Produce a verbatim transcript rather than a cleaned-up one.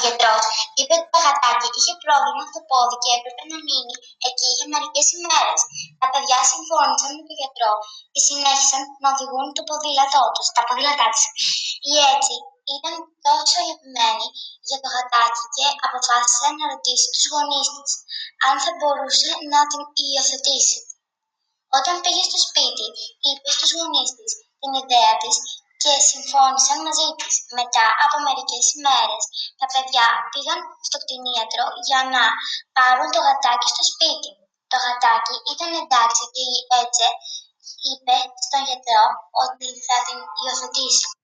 γιατρός είπε ότι το γατάκι είχε πρόβλημα στο πόδι και έπρεπε να μείνει εκεί για μερικές ημέρες. Τα παιδιά συμφώνησαν με τον γιατρό και συνέχισαν να οδηγούν το ποδήλατό τους, τα ποδήλατά τους. Η Έτσι ήταν τόσο αγαπημένη για το γατάκι και αποφάσισε να ρωτήσει τους γονείς της αν θα μπορούσε να την υιοθετήσει. Όταν πήγε στο σπίτι, είπε στους γονείς της την ιδέα της και συμφώνησαν μαζί της. Μετά από μερικές ημέρες, τα παιδιά πήγαν στο κτηνίατρο για να πάρουν το γατάκι στο σπίτι. Το γατάκι ήταν εντάξει και η Έτσε είπε στον γιατρό ότι θα την υιοθετήσει.